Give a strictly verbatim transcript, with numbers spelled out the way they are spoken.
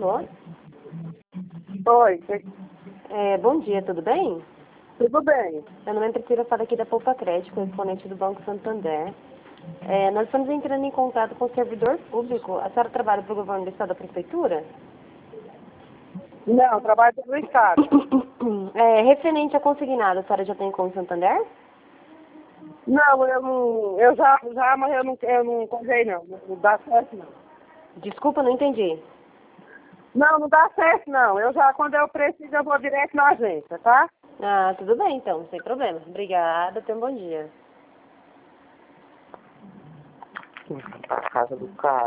Alô? Oi, É, bom dia, tudo bem? tudo bem? Meu nome é Priscila, falo aqui da Poupa Crédito, correspondente do Banco Santander. É, nós estamos entrando em contato com o servidor público. A senhora trabalha para o governo do estado da prefeitura? Não, trabalho do Estado. É, referente a consignado, a senhora já tem com o Santander? Não, eu não, eu já, já, mas eu não, eu não coisei não, não dá certo não. Desculpa, não entendi. Não, não dá certo não, eu já, quando eu preciso, eu vou direto na agência, tá? Ah, tudo bem então, sem problema. Obrigada, tenha um bom dia. A casa do cara.